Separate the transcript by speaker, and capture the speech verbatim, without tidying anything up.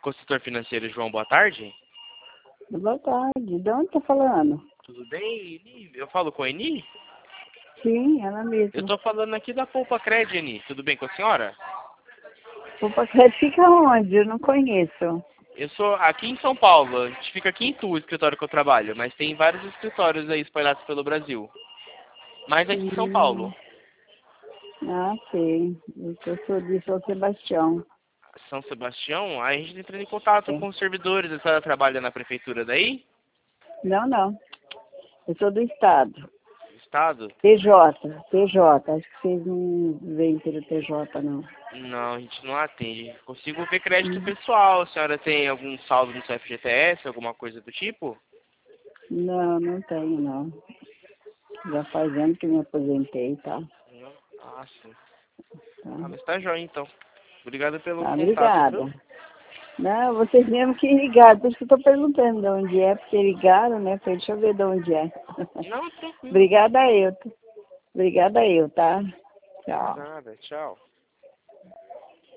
Speaker 1: consultor financeiro João, boa tarde.
Speaker 2: Boa tarde. De onde tá falando?
Speaker 1: Tudo bem, Eni? Eu falo com a Eni?
Speaker 2: Sim, ela mesma.
Speaker 1: Eu tô falando aqui da Poupa Cred, Eni. Tudo bem com a senhora?
Speaker 2: Poupa Cred fica onde? Eu não conheço.
Speaker 1: Eu sou aqui em São Paulo. A gente fica aqui em Tu, o escritório que eu trabalho. Mas tem vários escritórios aí espalhados pelo Brasil. Mas aqui em São Paulo.
Speaker 2: Ah, sei. Eu sou de São Sebastião.
Speaker 1: São Sebastião? Aí a gente entra em contato
Speaker 2: É.
Speaker 1: com os servidores. A senhora trabalha na prefeitura daí?
Speaker 2: Não, não. Eu sou do Estado.
Speaker 1: Estado?
Speaker 2: T J. T J. Acho que vocês não veem pelo T J, não.
Speaker 1: Não, a gente não atende. Consigo ver crédito
Speaker 2: Hum.
Speaker 1: pessoal. A senhora tem algum saldo no seu F G T S, alguma coisa do tipo?
Speaker 2: Não, não tenho, não. Já faz anos que me aposentei, tá?
Speaker 1: Não? Ah, sim.
Speaker 2: Tá,
Speaker 1: Ah, mas tá joia, então. Obrigado pelo
Speaker 2: tá
Speaker 1: contato, viu?
Speaker 2: obrigada. Não, vocês mesmo que ligaram, por isso que eu tô perguntando de onde é, porque ligaram, né? Falei, deixa eu ver de onde é.
Speaker 1: Não, tranquilo.
Speaker 2: Obrigada eu. Obrigada eu, tá? Tchau.
Speaker 1: Nada, tchau.